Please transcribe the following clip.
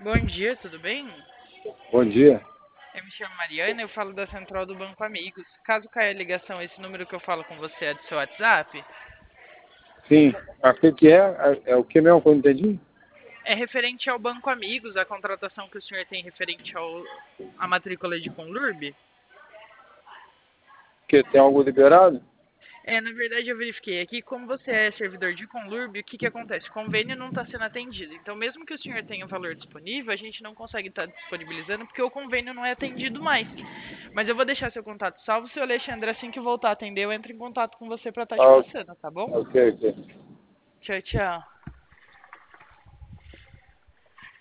Bom dia, tudo bem? Bom dia. Eu me chamo Mariana, eu falo da central do Banco Amigos. Caso caia a ligação, esse número que eu falo com você é do seu WhatsApp? Sim. O que é? É o que mesmo que eu não entendi? É referente ao Banco Amigos, a contratação que o senhor tem referente à matrícula de Conlurb? Que tem algo liberado? Na verdade, eu verifiquei aqui, como você é servidor de Conlurb, o que que acontece? O convênio não está sendo atendido. Então, mesmo que o senhor tenha o valor disponível, a gente não consegue estar disponibilizando porque o convênio não é atendido mais. Mas eu vou deixar seu contato salvo. Se o Alexandre, assim que voltar a atender, eu entro em contato com você para estar te Ah, passando, tá bom? ok, ok. Tchau, tchau.